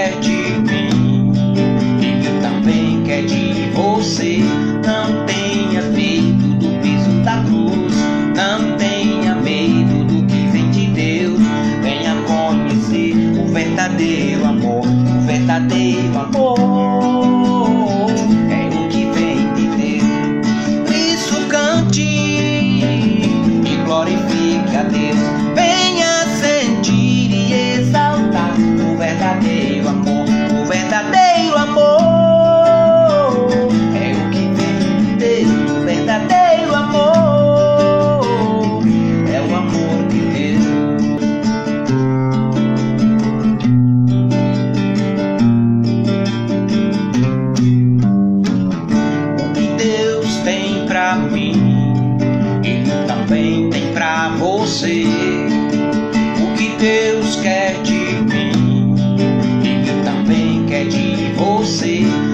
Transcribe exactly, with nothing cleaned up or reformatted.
quer de mim, Ele também quer de você. Não tenha medo do peso da cruz, não tenha medo do que vem de Deus. Venha conhecer o verdadeiro amor, o verdadeiro amor é o que vem de Deus. Por isso cante e glorifique a Deus. Venha sentir e exaltar o verdadeiro amor, o verdadeiro amor é o que vem de Deus. O verdadeiro amor é o amor de Deus. O que Deus tem pra mim, Ele também tem pra você. O que Deus quer de mim, Ele também quer de você.